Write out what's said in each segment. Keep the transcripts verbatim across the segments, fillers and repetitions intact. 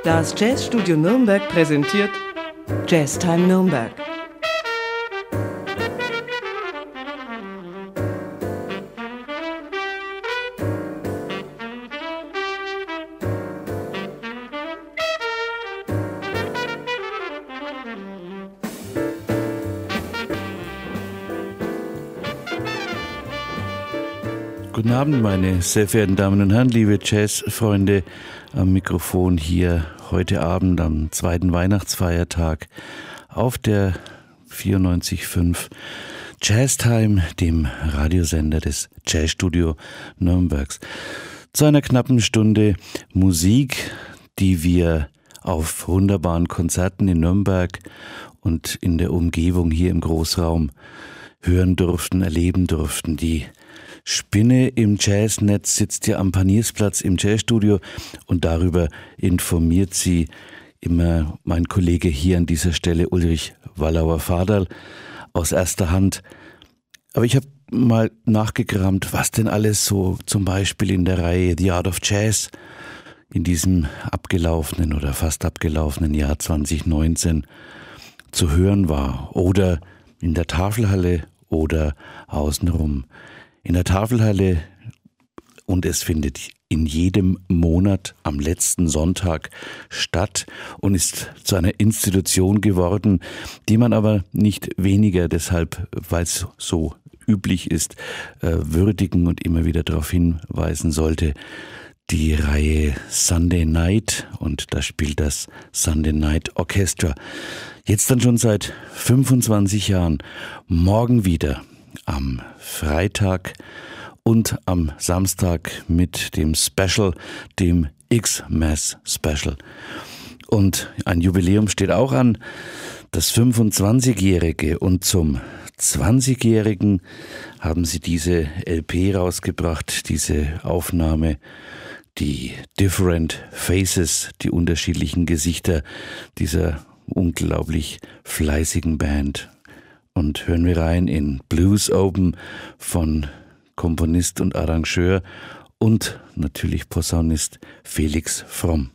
Das Jazzstudio Nürnberg präsentiert Jazztime Nürnberg. Guten Abend, meine sehr verehrten Damen und Herren, liebe Jazzfreunde am Mikrofon hier heute Abend am zweiten Weihnachtsfeiertag auf der vierundneunzig Komma fünf Jazztime, dem Radiosender des Jazzstudio Nürnbergs. Zu einer knappen Stunde Musik, die wir auf wunderbaren Konzerten in Nürnberg und in der Umgebung hier im Großraum hören durften, erleben durften. Die Spinne im Jazznetz sitzt ja am Paniersplatz im Jazzstudio und darüber informiert sie immer mein Kollege hier an dieser Stelle, Ulrich Wallauer-Fadal, aus erster Hand. Aber ich habe mal nachgekramt, was denn alles so zum Beispiel in der Reihe The Art of Jazz in diesem abgelaufenen oder fast abgelaufenen Jahr zwanzig neunzehn zu hören war. Oder in der Tafelhalle oder außenrum. In der Tafelhalle, und es findet in jedem Monat am letzten Sonntag statt und ist zu einer Institution geworden, die man aber nicht weniger, deshalb, weil es so üblich ist, würdigen und immer wieder darauf hinweisen sollte. Die Reihe Sunday Night, und da spielt das Sunday Night Orchestra. Jetzt dann schon seit fünfundzwanzig Jahren, morgen wieder. Am Freitag und am Samstag mit dem Special, dem X-Mass Special. Und ein Jubiläum steht auch an, das fünfundzwanzigjährige, und zum zwanzigjährigen haben sie diese L P rausgebracht, diese Aufnahme, die Different Faces, die unterschiedlichen Gesichter dieser unglaublich fleißigen Band. Und hören wir rein in Blues Open von Komponist und Arrangeur und natürlich Posaunist Felix Fromm.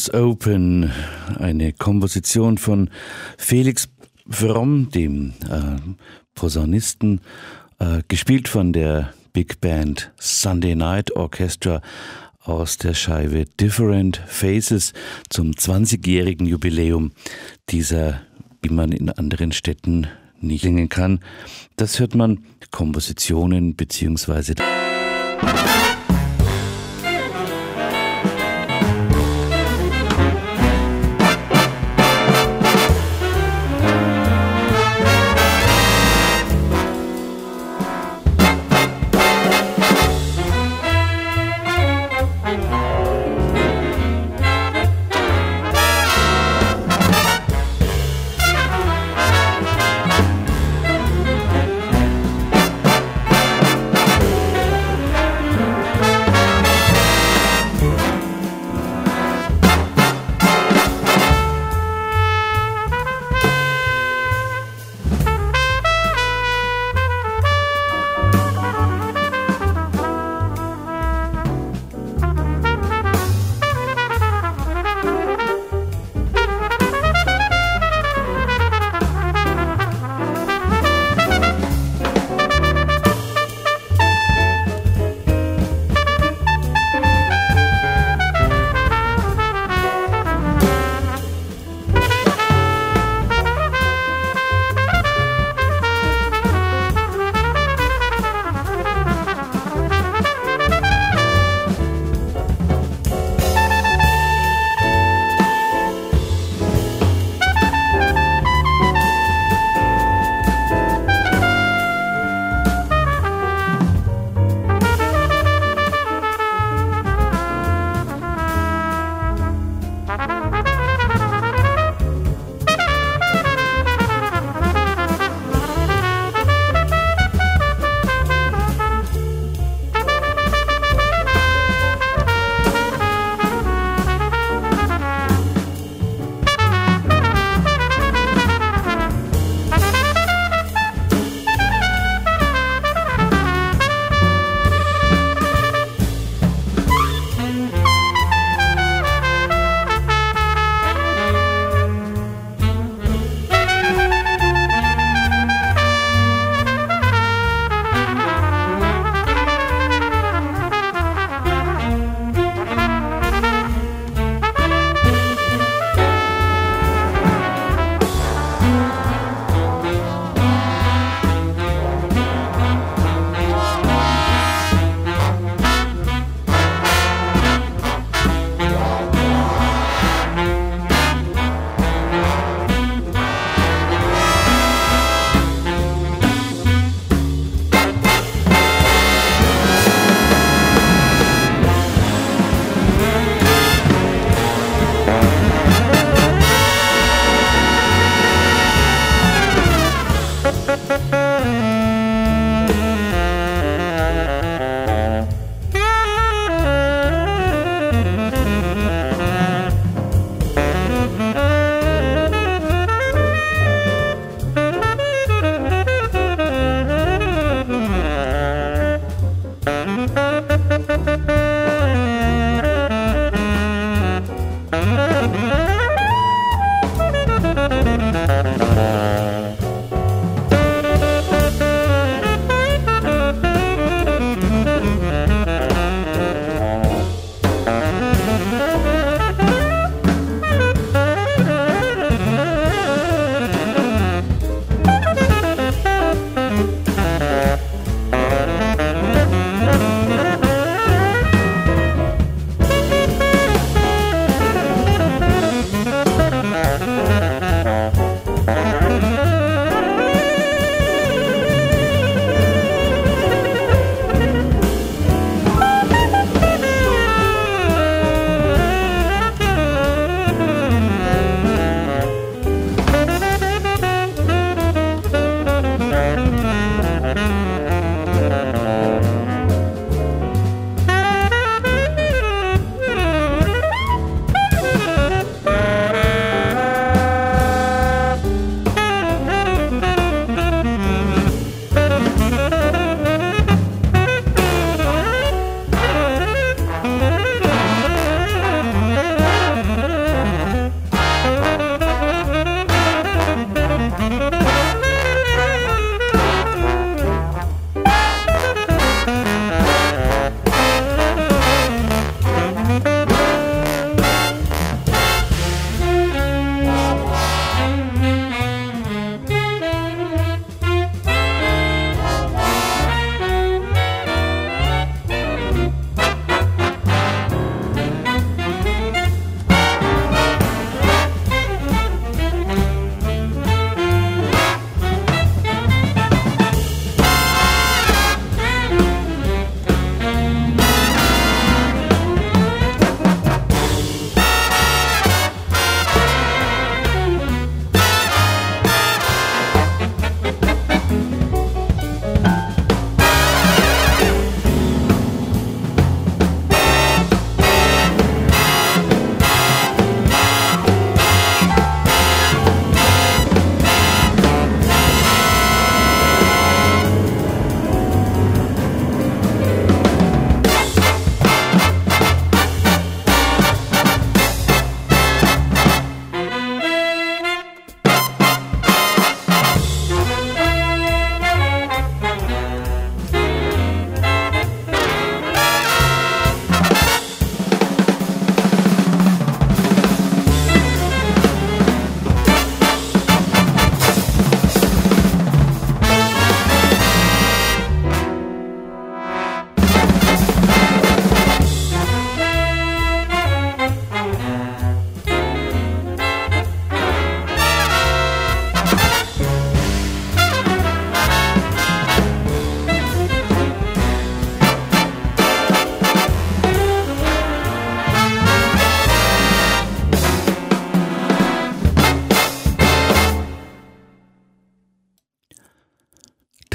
Doors Open, eine Komposition von Felix Fromm, dem äh, Posaunisten, äh, gespielt von der Big Band Sunday Night Orchestra aus der Scheibe Different Faces zum zwanzigjährigen Jubiläum dieser, wie man in anderen Städten nicht singen kann. Das hört man Kompositionen beziehungsweise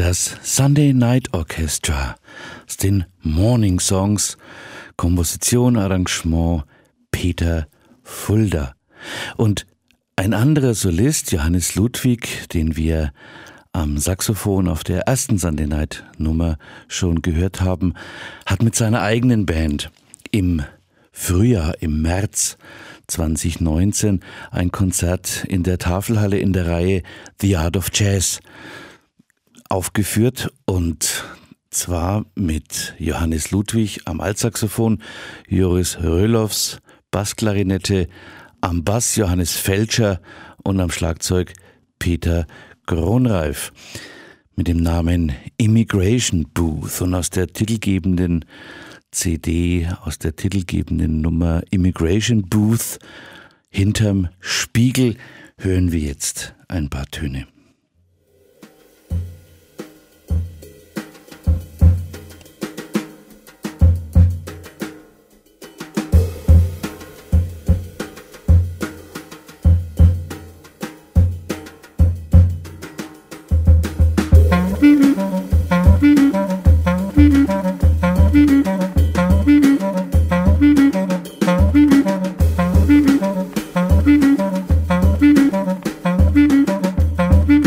Das Sunday Night Orchestra aus den Morning Songs, Komposition, Arrangement Peter Fulda. Und ein anderer Solist, Johannes Ludwig, den wir am Saxophon auf der ersten Sunday Night Nummer schon gehört haben, hat mit seiner eigenen Band im Frühjahr, im März zwanzig neunzehn ein Konzert in der Tafelhalle in der Reihe The Art of Jazz aufgeführt, und zwar mit Johannes Ludwig am Altsaxophon, Joris Röloffs Bassklarinette, am Bass Johannes Felscher und am Schlagzeug Peter Gronreif mit dem Namen Immigration Booth. Und aus der titelgebenden C D, aus der titelgebenden Nummer Immigration Booth, hinterm Spiegel, hören wir jetzt ein paar Töne. Thank you.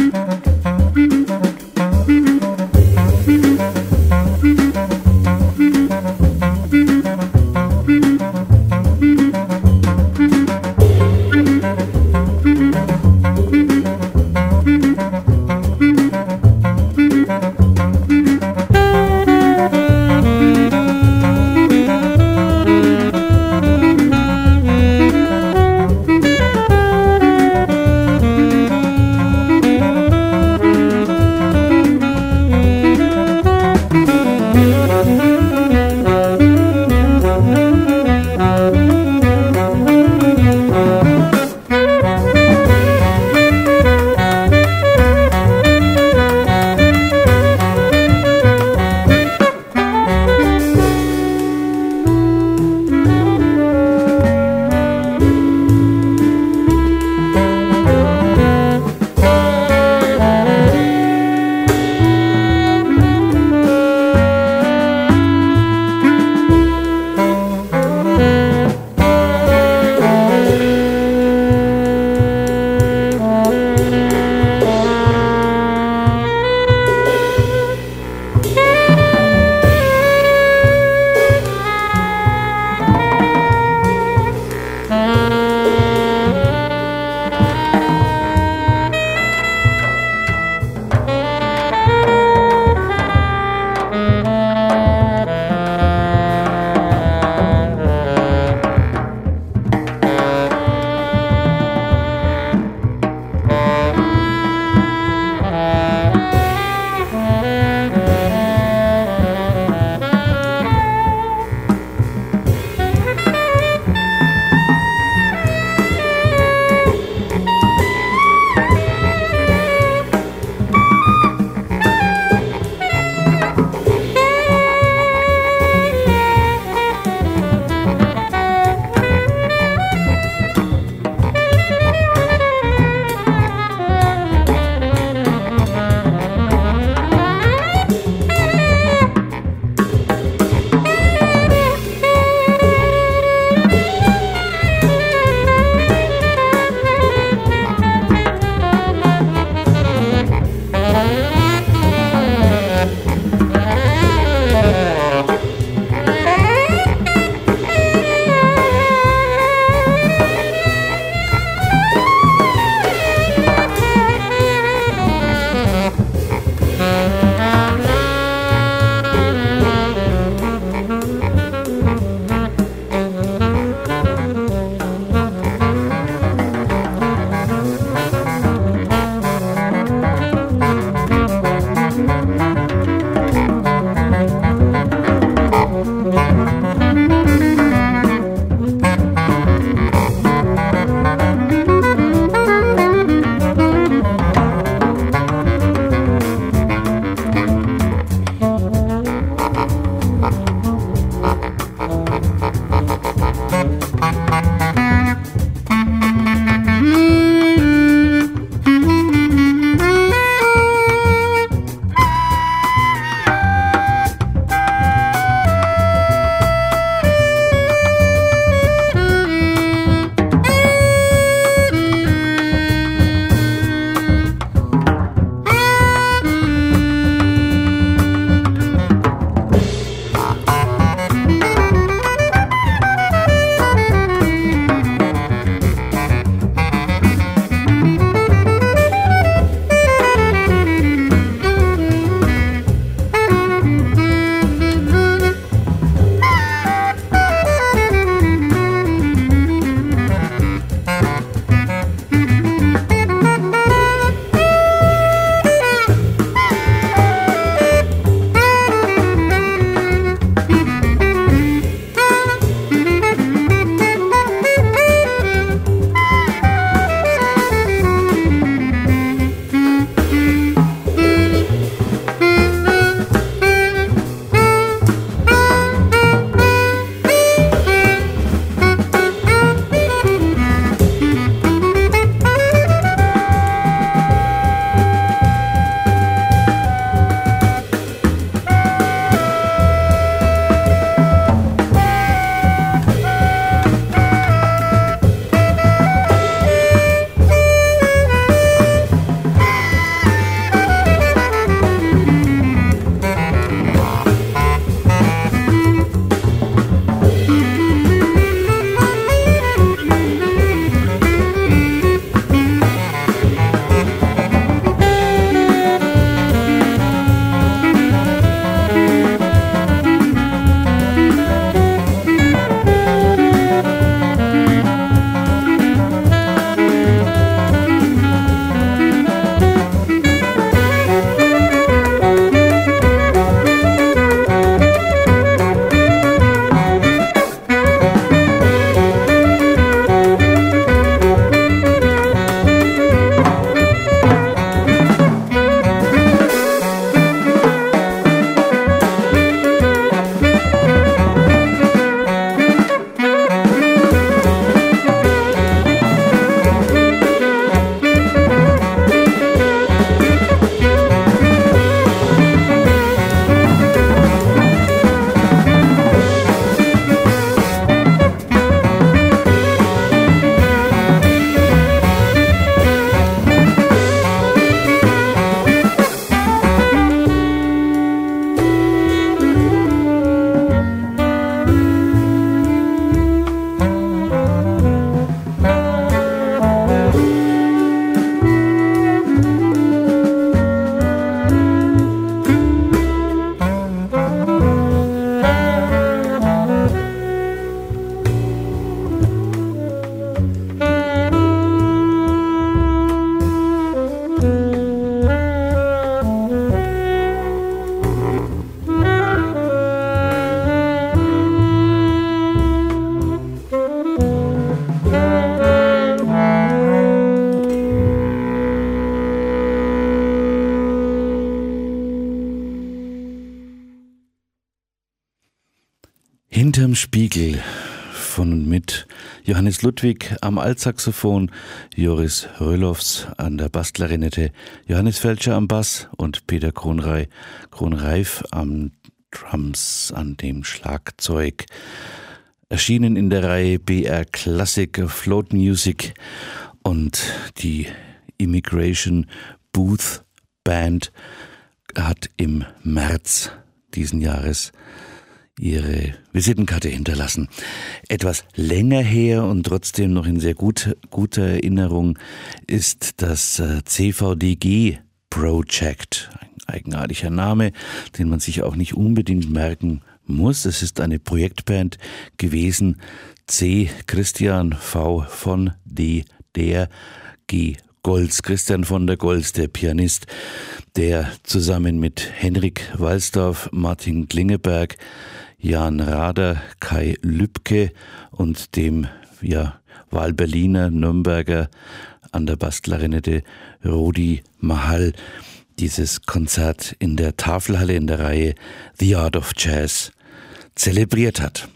Hinterm Spiegel von und mit Johannes Ludwig am Altsaxophon, Joris Röloffs an der Bassklarinette, Johannes Feltscher am Bass und Peter Kronrei, Kronreif am Drums, an dem Schlagzeug. Erschienen in der Reihe B R Classic Float Music, und die Immigration Booth Band hat im März diesen Jahres ihre Visitenkarte hinterlassen. Etwas länger her und trotzdem noch in sehr gut, guter Erinnerung ist das C V D G Project. Ein eigenartiger Name, den man sich auch nicht unbedingt merken muss. Es ist eine Projektband gewesen. C. Christian, V. von D. der G. Goltz, Christian von der Goltz, der Pianist, der zusammen mit Henrik Walsdorf, Martin Klingeberg, Jan Rader, Kai Lübke und dem ja, Wahlberliner, Nürnberger an der Bassklarinette Rudi Mahal dieses Konzert in der Tafelhalle in der Reihe The Art of Jazz zelebriert hat.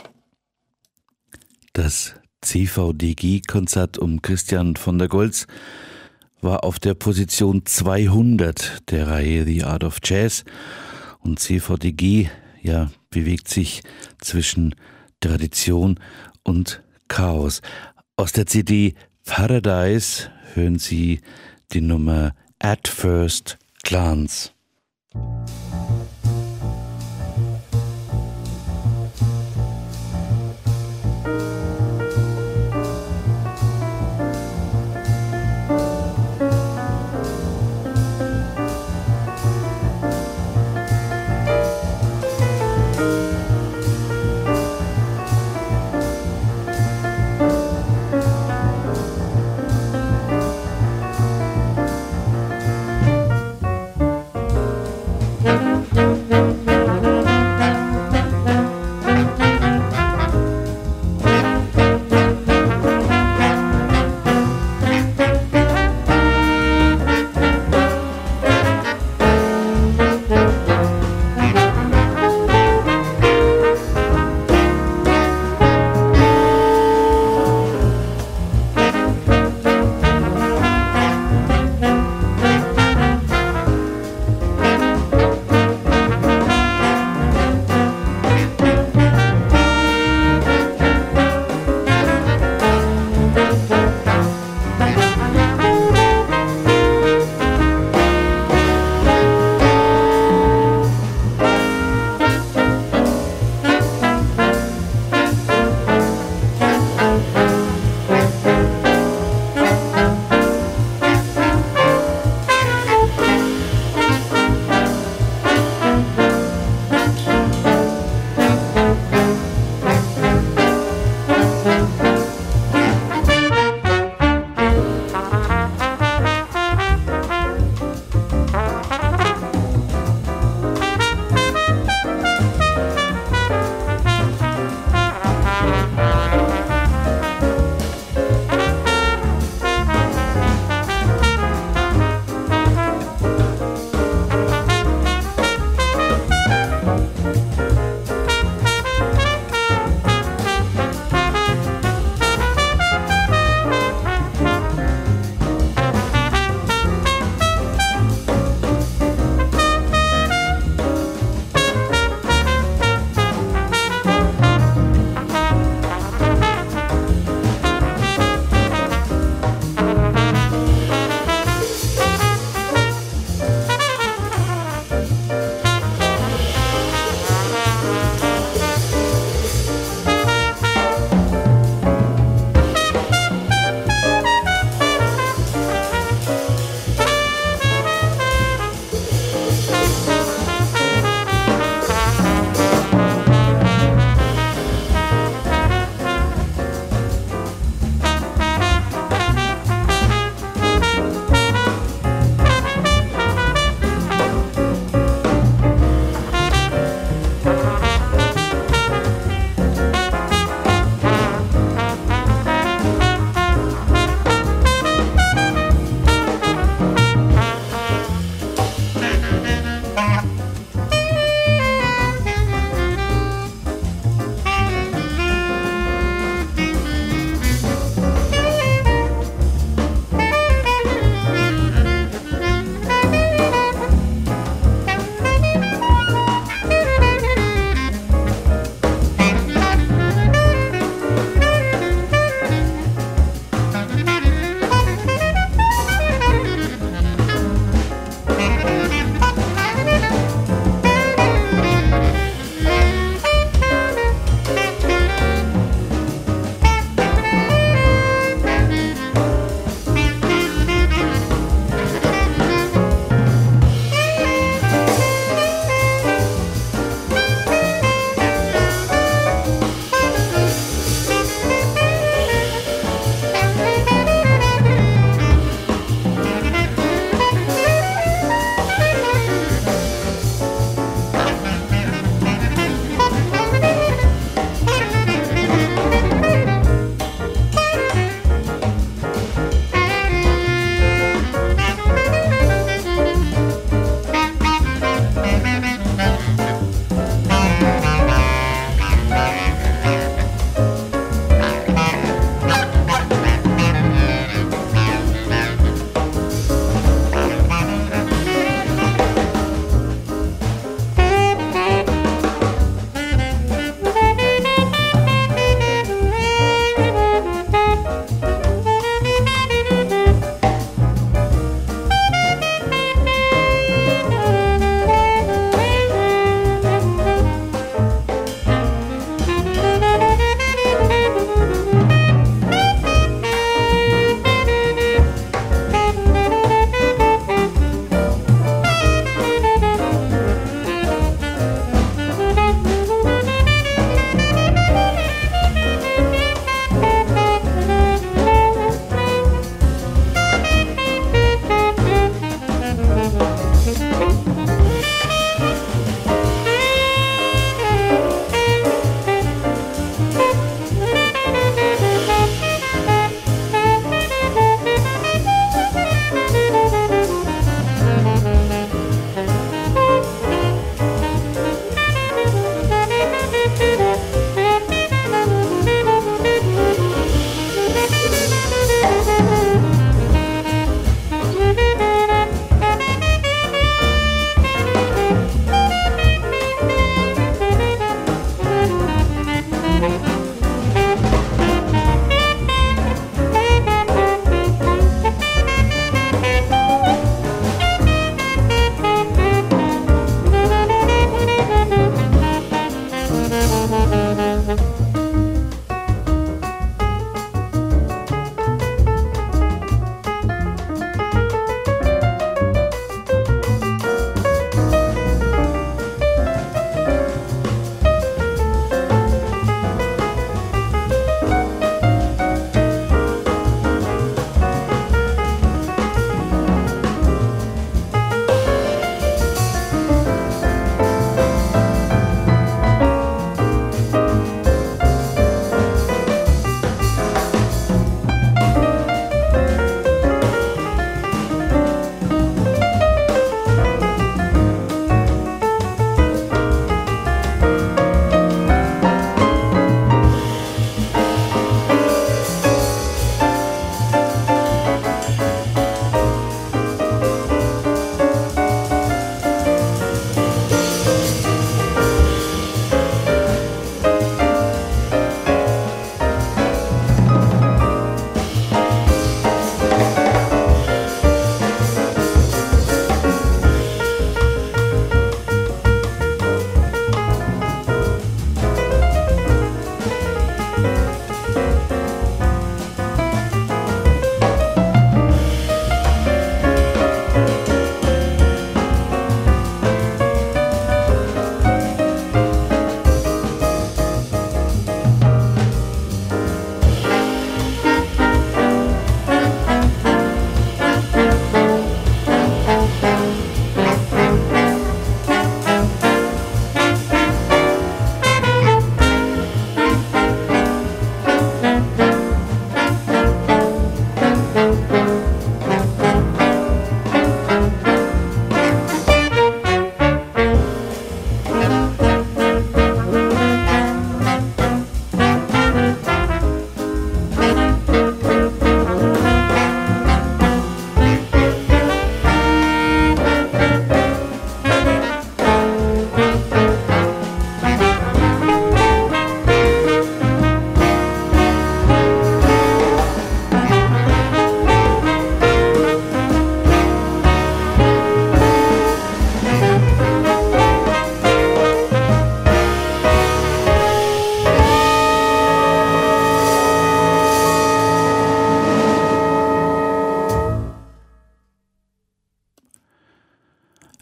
Das C V D G-Konzert um Christian von der Goltz war auf der Position zweihundert der Reihe The Art of Jazz, und C V D G ja, bewegt sich zwischen Tradition und Chaos. Aus der C D Paradise hören Sie die Nummer At First Glance. Thank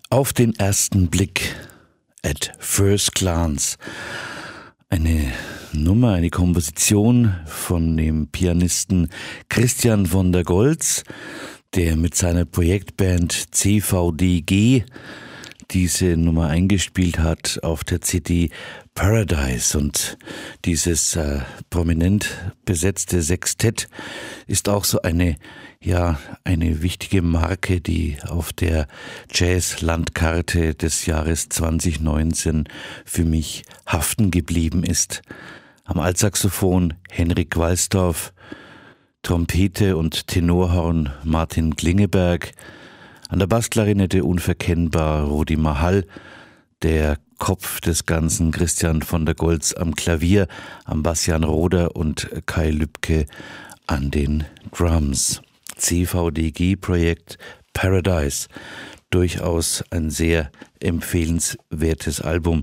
Auf den ersten Blick, at first glance, eine Nummer, eine Komposition von dem Pianisten Christian von der Goltz, der mit seiner Projektband C V D G diese Nummer eingespielt hat auf der C D Paradise. Und dieses äh, prominent besetzte Sextett ist auch so eine, ja, eine wichtige Marke, die auf der Jazz-Landkarte des Jahres zwanzig neunzehn für mich haften geblieben ist. Am Altsaxophon Henrik Walsdorf, Trompete und Tenorhorn Martin Klingeberg, an der Bassklarinette unverkennbar Rudi Mahal, der Kopf des Ganzen Christian von der Goltz am Klavier, am Bass Jan Roder und Kai Lübke an den Drums. C V D G-Projekt Paradise, durchaus ein sehr empfehlenswertes Album.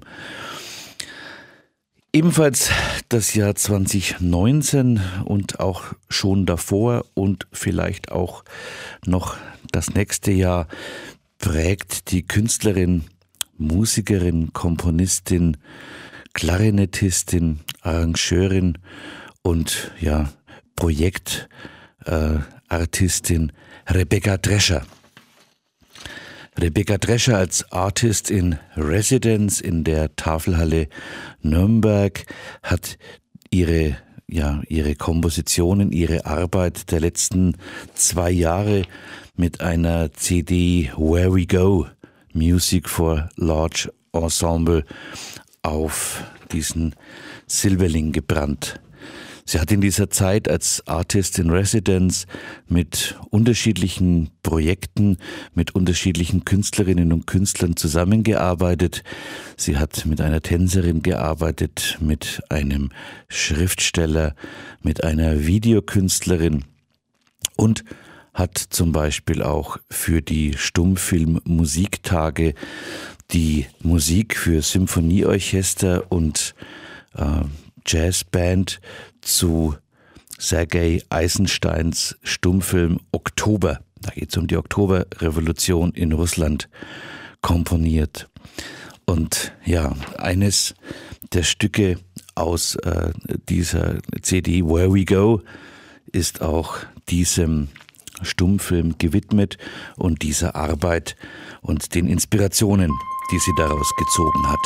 Ebenfalls das Jahr zwanzig neunzehn und auch schon davor und vielleicht auch noch das nächste Jahr prägt die Künstlerin, Musikerin, Komponistin, Klarinettistin, Arrangeurin und ja, Projektartistin äh, Rebecca Drescher. Rebecca Drescher als Artist in Residence in der Tafelhalle Nürnberg hat ihre, ja, ihre Kompositionen, ihre Arbeit der letzten zwei Jahre mit einer C D Where We Go, Music for Large Ensemble, auf diesen Silberling gebrannt. Sie hat in dieser Zeit als Artist in Residence mit unterschiedlichen Projekten, mit unterschiedlichen Künstlerinnen und Künstlern zusammengearbeitet. Sie hat mit einer Tänzerin gearbeitet, mit einem Schriftsteller, mit einer Videokünstlerin und hat zum Beispiel auch für die Stummfilm-Musiktage die Musik für Symphonieorchester und äh, Jazzband zu Sergei Eisensteins Stummfilm Oktober, da geht es um die Oktoberrevolution in Russland, komponiert. Und ja, eines der Stücke aus äh, dieser C D Where We Go ist auch diesem Stummfilm gewidmet und dieser Arbeit und den Inspirationen, die sie daraus gezogen hat.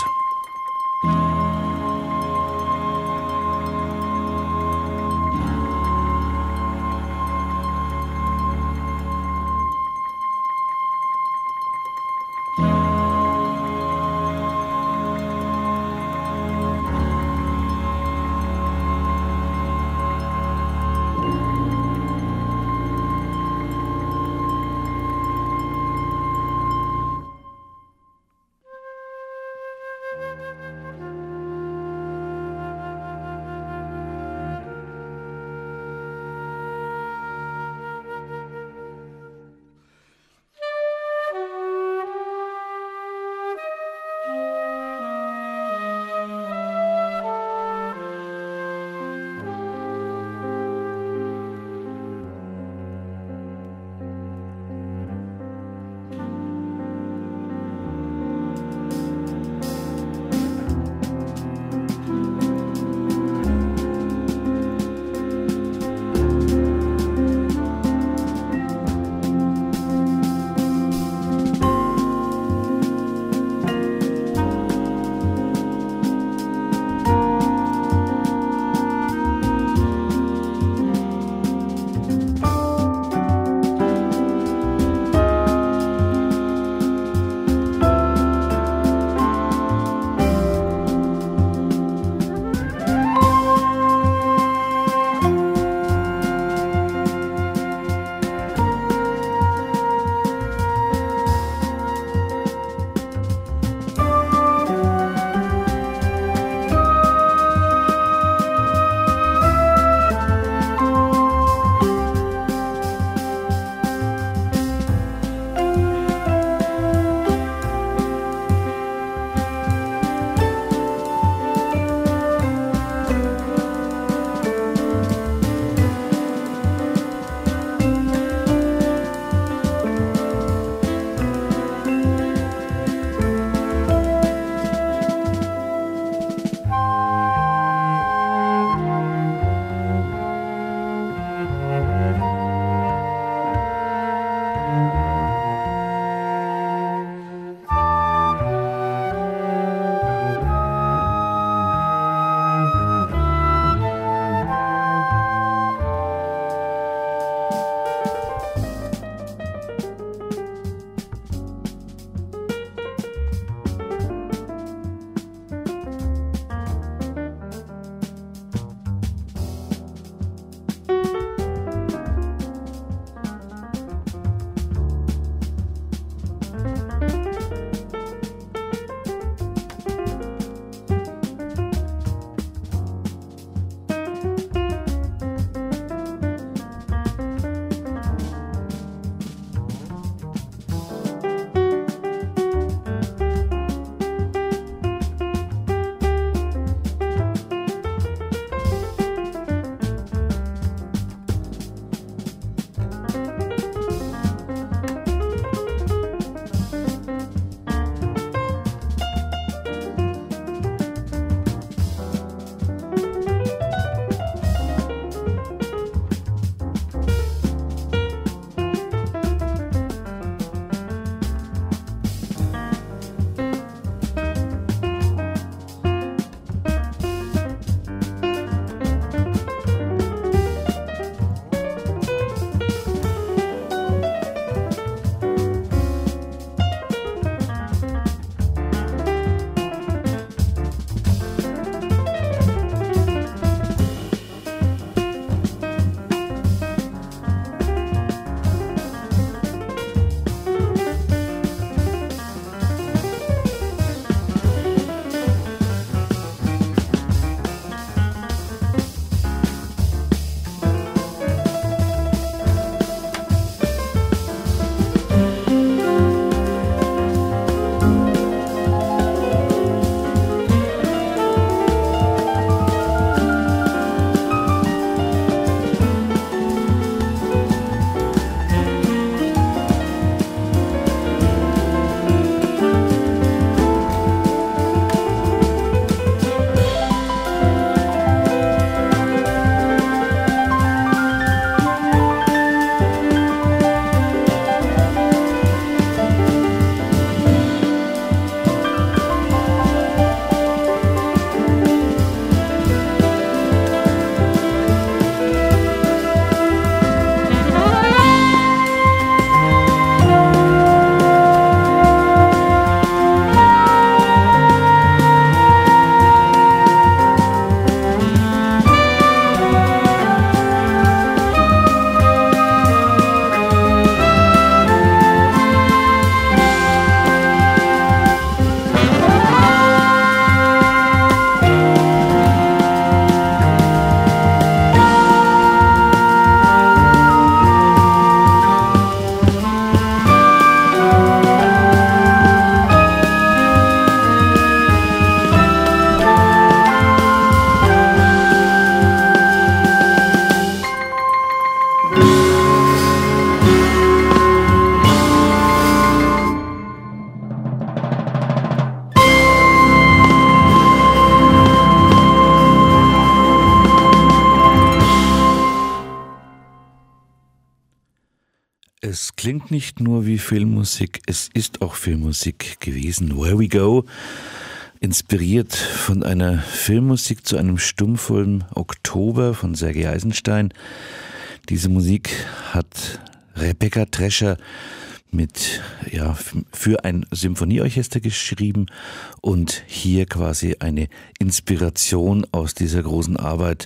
Es klingt nicht nur wie Filmmusik, es ist auch Filmmusik gewesen. Where We Go, inspiriert von einer Filmmusik zu einem Stummfilm Oktober von Sergei Eisenstein. Diese Musik hat Rebecca Drescher mit, ja, für ein Symphonieorchester geschrieben und hier quasi eine Inspiration aus dieser großen Arbeit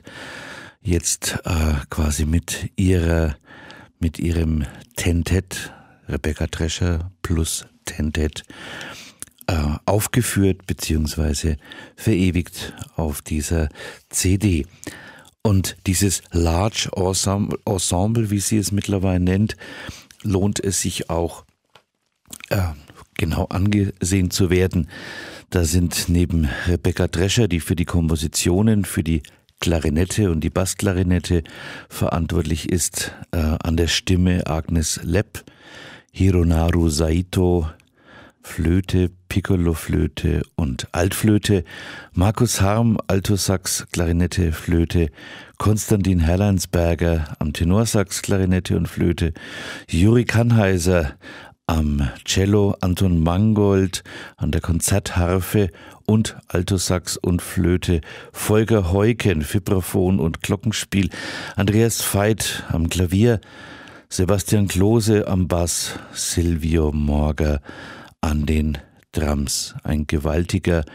jetzt äh, quasi mit ihrer mit ihrem Tentet, Rebecca Drescher plus Tentet, äh, aufgeführt bzw. verewigt auf dieser C D. Und dieses Large Ensemble, Ensemble, wie sie es mittlerweile nennt, lohnt es sich auch äh, genau angesehen zu werden. Da sind neben Rebecca Drescher, die für die Kompositionen, für die Klarinette und die Bassklarinette verantwortlich ist, äh, an der Stimme Agnes Lepp, Hironaru Saito, Flöte, Piccolo-Flöte und Altflöte, Markus Harm, Altosax, Klarinette, Flöte, Konstantin Herleinsberger am Tenorsax, Klarinette und Flöte, Juri Kannheiser am Cello, Anton Mangold an der Konzertharfe und Altosax und Flöte, Volker Heuken, Vibraphon und Glockenspiel, Andreas Veit am Klavier, Sebastian Klose am Bass, Silvio Morger an den Drums. Ein gewaltiger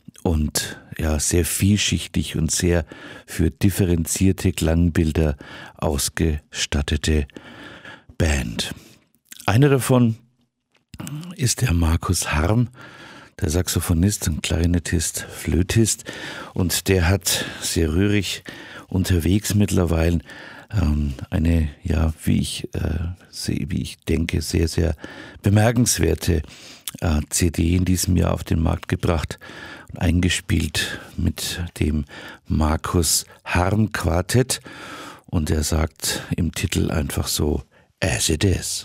und ja sehr vielschichtig und sehr für differenzierte Klangbilder ausgestattete Band. Einer davon ist der Markus Harm, der Saxophonist und Klarinettist, Flötist, und der hat sehr rührig unterwegs mittlerweile ähm, eine, ja, wie ich, äh, wie ich denke, sehr, sehr bemerkenswerte äh, C D in diesem Jahr auf den Markt gebracht und eingespielt mit dem Markus Harm Quartett, und er sagt im Titel einfach so, As It Is.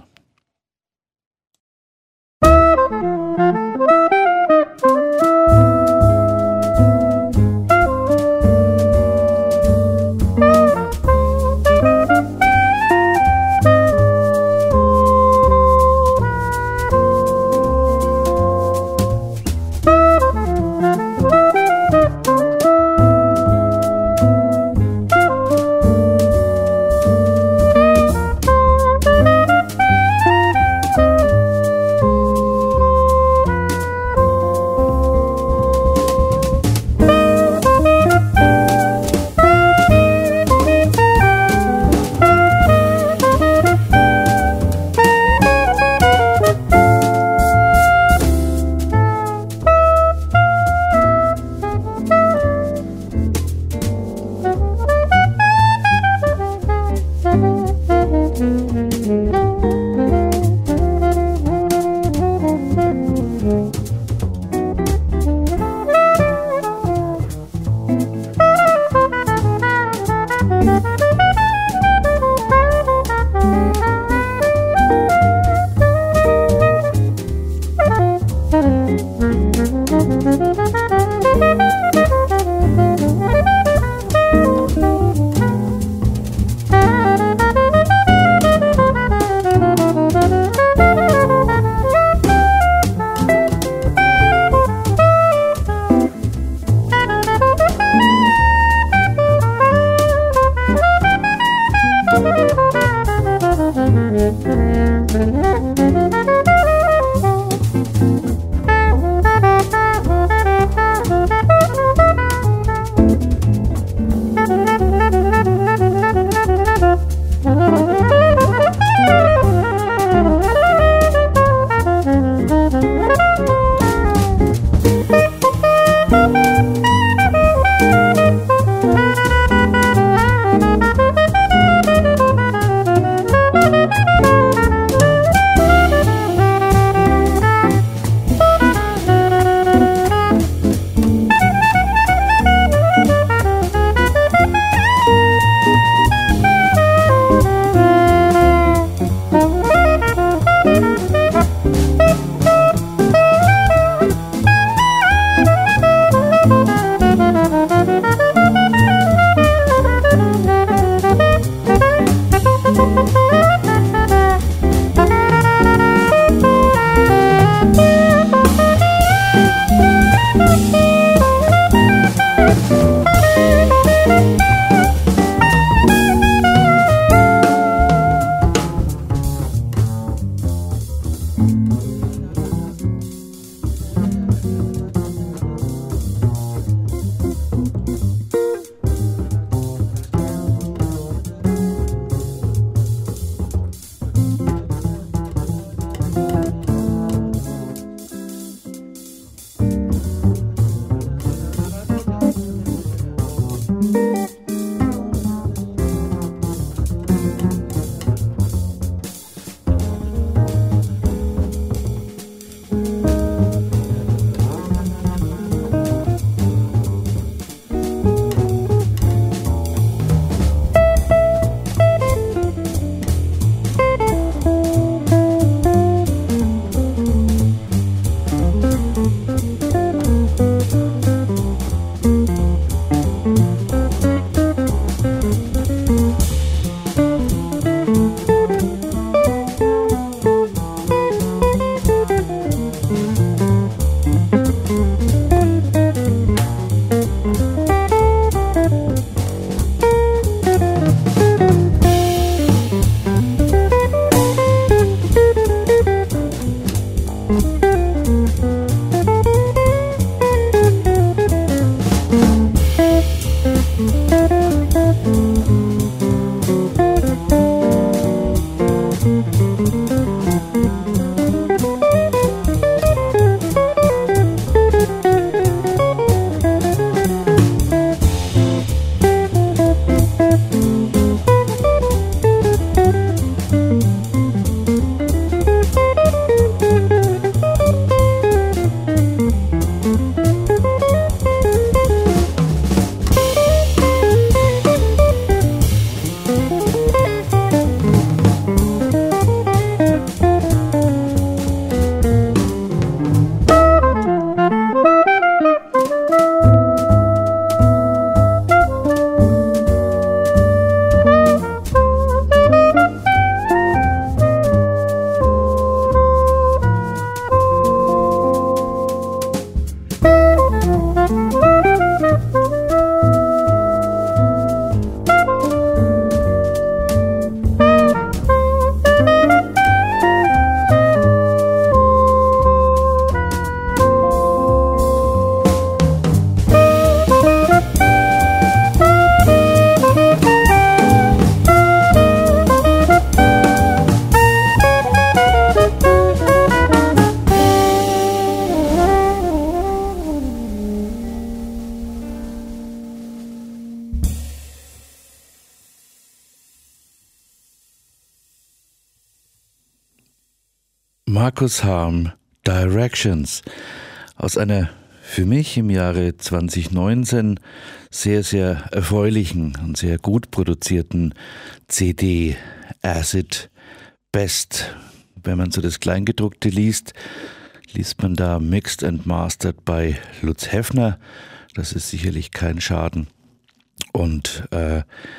Marcus Harm, Directions, aus einer für mich im Jahre zwanzig neunzehn sehr, sehr erfreulichen und sehr gut produzierten C D Acid Best. Wenn man so das Kleingedruckte liest, liest man da Mixed and Mastered by Lutz Heffner. Das ist sicherlich kein Schaden. Und äh,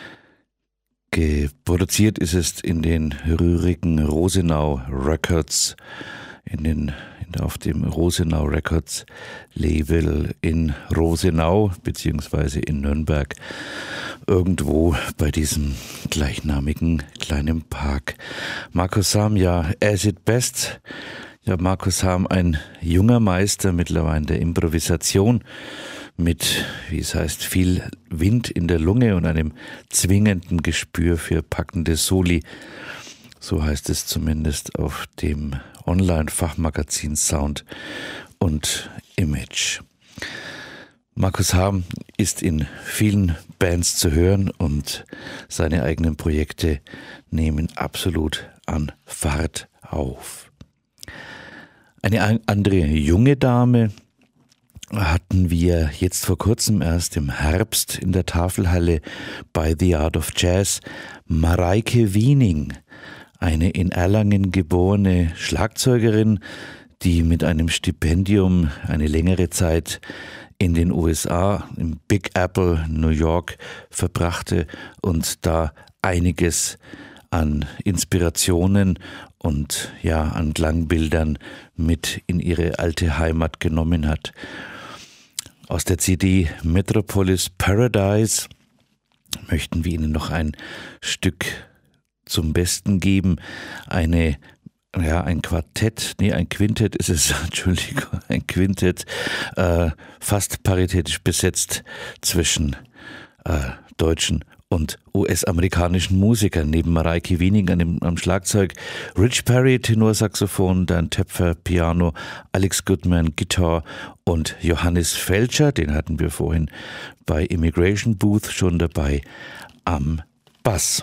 produziert ist es in den rührigen Rosenau Records, in den, in, auf dem Rosenau Records Label in Rosenau beziehungsweise in Nürnberg, irgendwo bei diesem gleichnamigen kleinen Park. Marcus Harm, ja, Acid Best. Ja, Marcus Harm, ein junger Meister mittlerweile der Improvisation, mit, wie es heißt, viel Wind in der Lunge und einem zwingenden Gespür für packende Soli. So heißt es zumindest auf dem Online-Fachmagazin Sound und Image. Marcus Harm ist in vielen Bands zu hören und seine eigenen Projekte nehmen absolut an Fahrt auf. Eine andere junge Dame hatten wir jetzt vor kurzem erst im Herbst in der Tafelhalle bei The Art of Jazz, Mareike Wiening, eine in Erlangen geborene Schlagzeugerin, die mit einem Stipendium eine längere Zeit in den U S A, im Big Apple, New York, verbrachte und da einiges an Inspirationen und ja, an Klangbildern mit in ihre alte Heimat genommen hat. Aus der C D Metropolis Paradise möchten wir Ihnen noch ein Stück zum Besten geben. Eine, ja, ein Quartett, nee, ein Quintett ist es, Entschuldigung, ein Quintett, äh, fast paritätisch besetzt zwischen äh, deutschen und U S-amerikanischen Musikern, neben Mareike Wiening am, am Schlagzeug, Rich Perry, Tenorsaxophon, Dan Töpfer, Piano, Alex Goodman, Gitarre und Johannes Feldscher, den hatten wir vorhin bei Immigration Booth schon dabei, am Bass.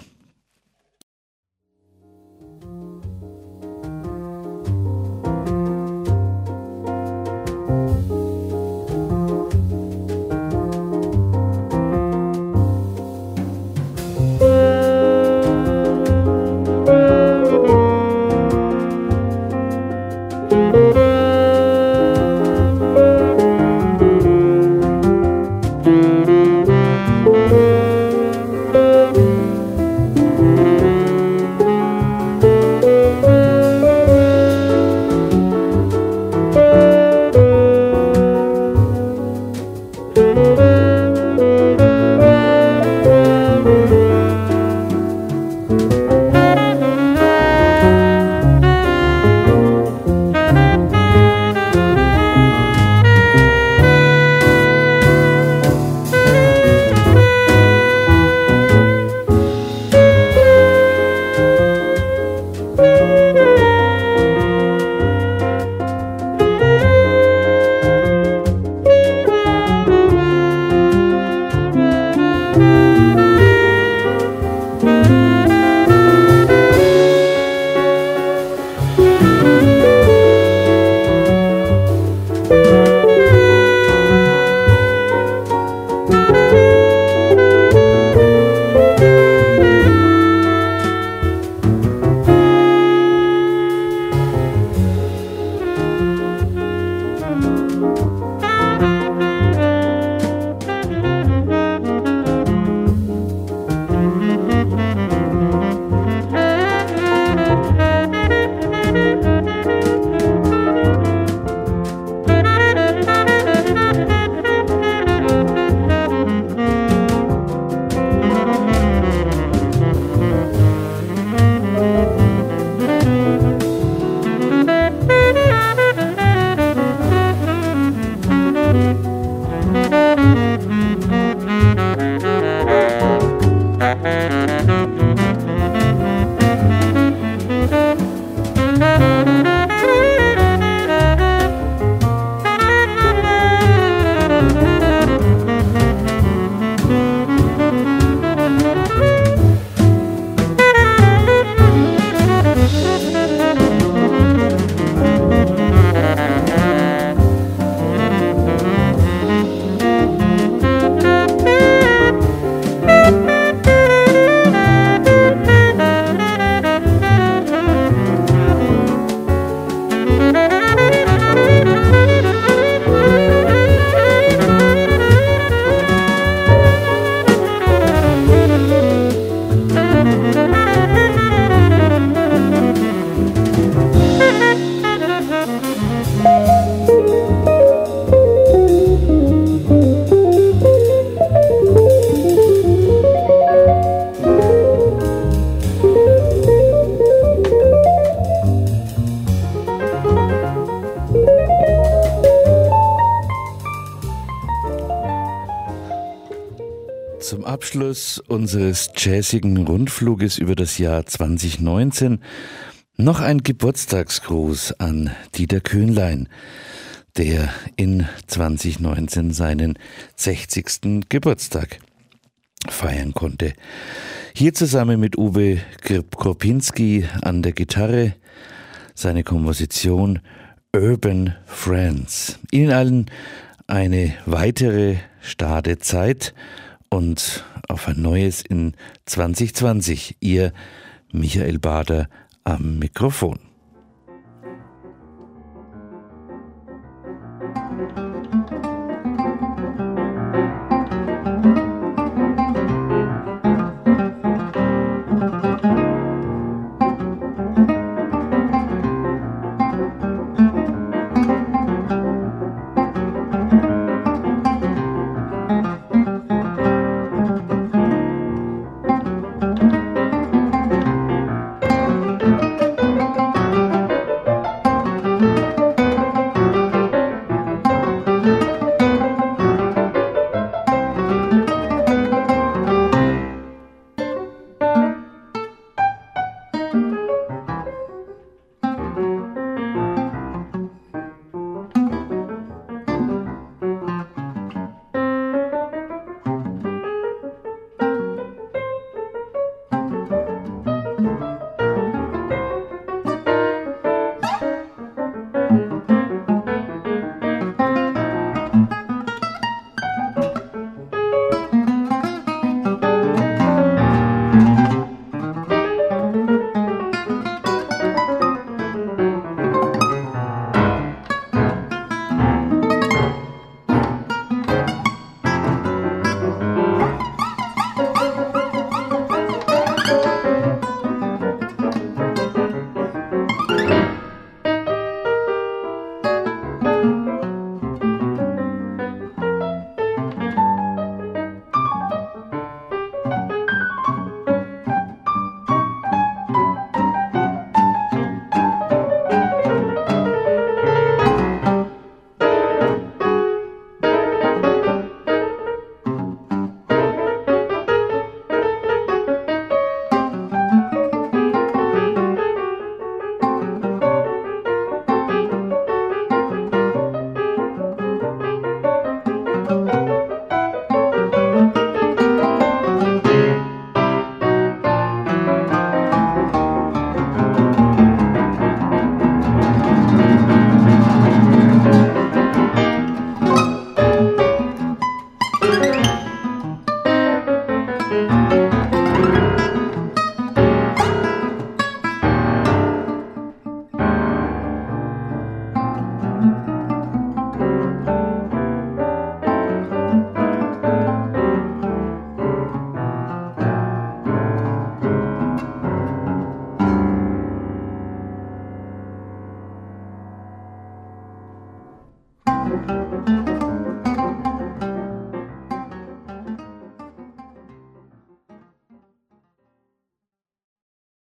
Zum Abschluss unseres jazzigen Rundfluges über das Jahr zwanzig neunzehn noch ein Geburtstagsgruß an Dieter Köhnlein, der in zwanzig neunzehn seinen sechzigsten Geburtstag feiern konnte. Hier zusammen mit Uwe Kropinski an der Gitarre seine Komposition Urban Friends. Ihnen allen eine weitere starke Zeit und auf ein neues in zwanzig zwanzig. Ihr Michael Bader am Mikrofon.